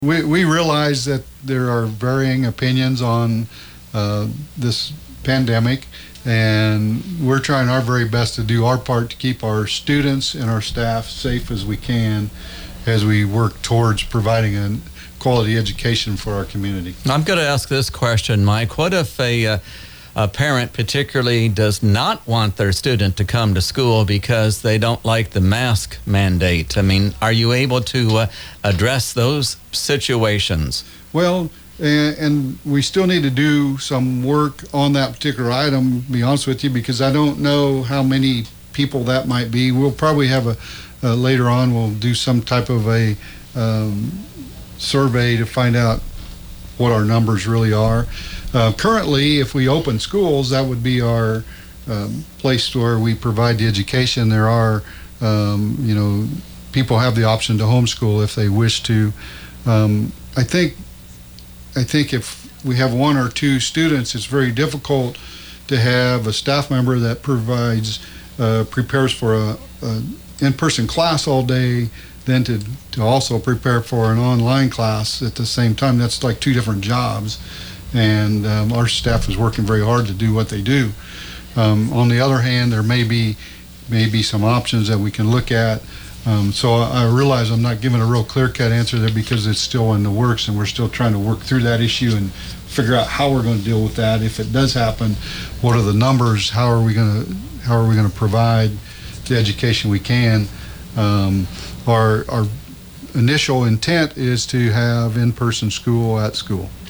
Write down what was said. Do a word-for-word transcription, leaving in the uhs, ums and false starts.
We, we realize that there are varying opinions on uh, this pandemic, and we're trying our very best to do our part to keep our students and our staff safe as we can as we work towards providing a quality education for our community. I'm going to ask this question, Mike. What if a, uh, a parent particularly does not want their student to come to school because they don't like the mask mandate? I mean, are you able to uh, address those situations? Well, and, and we still need to do some work on that particular item, to be honest with you, because I don't know how many people that might be. We'll probably have a, uh, later on, we'll do some type of a um, survey to find out what our numbers really are. Uh, currently, if we open schools, that would be our um, place where we provide the education. There are, um, you know, people have the option to homeschool if they wish to. Um, I think, I think if we have one or two students, it's very difficult to have a staff member that provides, uh, prepares for a, a in-person class all day, then to, to also prepare for an online class at the same time. That's like two different jobs. And um, our staff is working very hard to do what they do. Um, on the other hand, there may be, may be some options that we can look at. Um, so I, I realize I'm not giving a real clear-cut answer there because it's still in the works and we're still trying to work through that issue and figure out how we're going to deal with that. If it does happen, what are the numbers? How are we going to, how are we going to provide the education we can? Um, our, our initial intent is to have in-person school at school.